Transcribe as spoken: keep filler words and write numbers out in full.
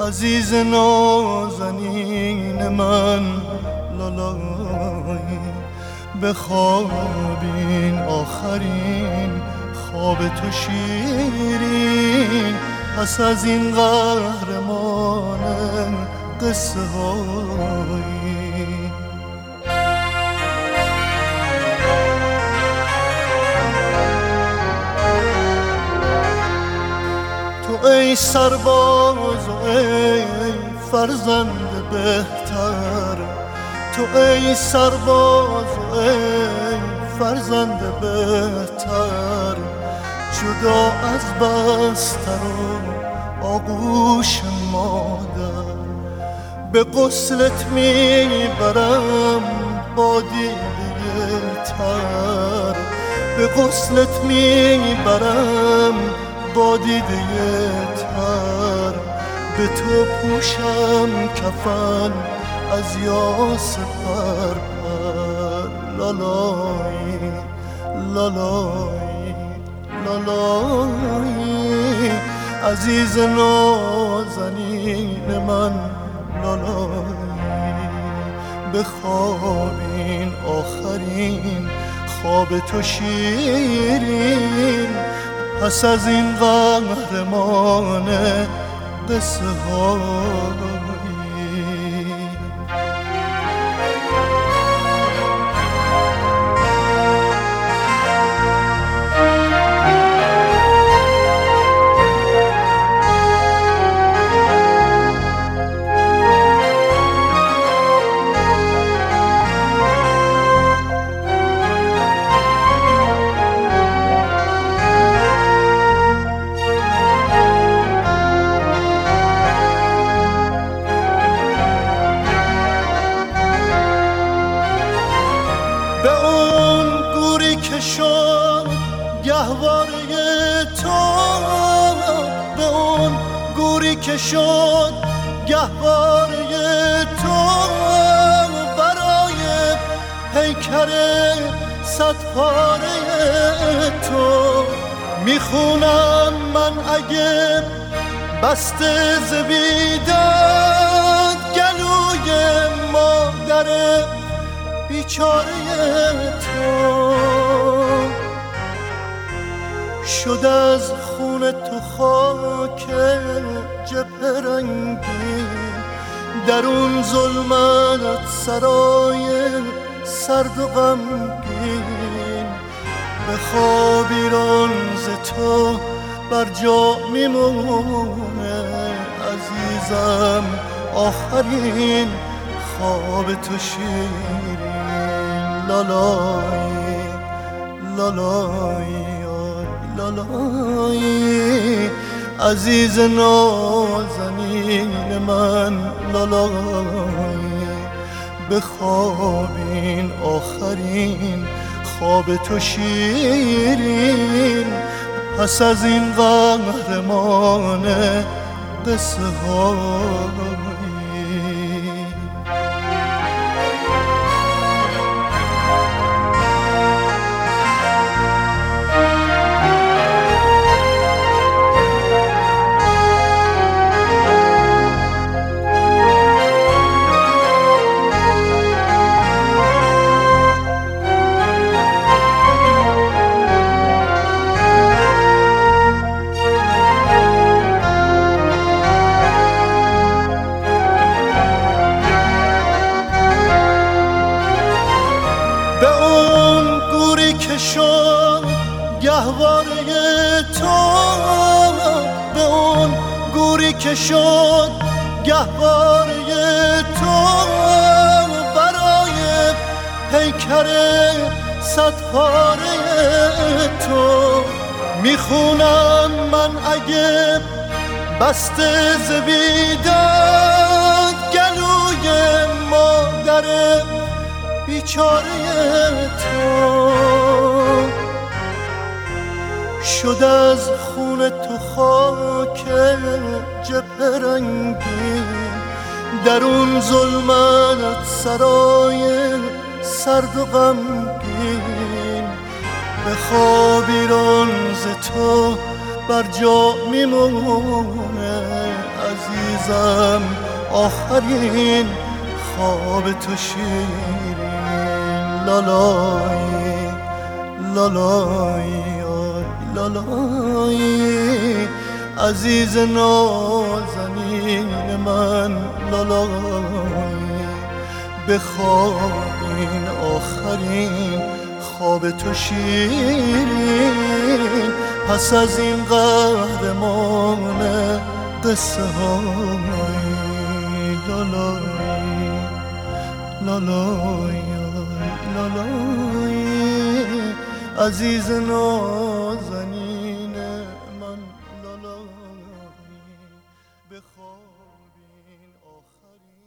عزیز نازنین من لالایی، بخوابین آخرین خواب تو شیرین، پس از این قهرمان قصه هایی. تو ای سرباز و ای فرزند بهتر، تو ای سرباز و ای فرزند بهتر، جدا از بستر و آغوش مادر، به غسلت میبرم با دیده تر، به غسلت میبرم با دیده تر، به تو پوشم کفن از یاس پر پر. لالایی لالایی لالایی، عزیز نازنین من لالایی، بخوابین آخرین خواب تو شیرین، پس از این قهرمان قصه هایی. به اون گوری که شد گهواره تو، به اون گوری که شد گهواره تو، برای پیکر صد پاره تو میخونم من اگه بسته ز بیداد گلوی مادر بیچاره تو، شد از خون تو خاک جبهه رنگی، در اون ظلمت سرای سرد و غمگین، بخواب ایران ز تو بر جا میمونه عزیزم آخرین خواب تو شیرین. لالایی لالایی لالایی، عزیز نازنین من لالایی، بخوابین آخرین خواب تو شیرین، پس از این قهرمان قصه هایی. به اون گوری که شد گهواره تو، به اون گوری که شد گهواره تو، برای پیکر صد پاره تو میخونم من اگه بسته ز بیداد گلوی مادر بیچاره تو، شد از خون تو خاک جبهه رنگی، در اون ظلمت سرای سرد و غمگین، بخواب ایران ز تو بر جا میمونه عزیز بسازم آخرین خواب تو شیرین. لالایی لالایی لالایی عزیز نازنین من، لالایی بخواب این آخرین خواب تو شیرین. پس از این قهرمان قصه های لالایی لالایی لالایی عزیز نازنین من، لالایی بخواب این آخرین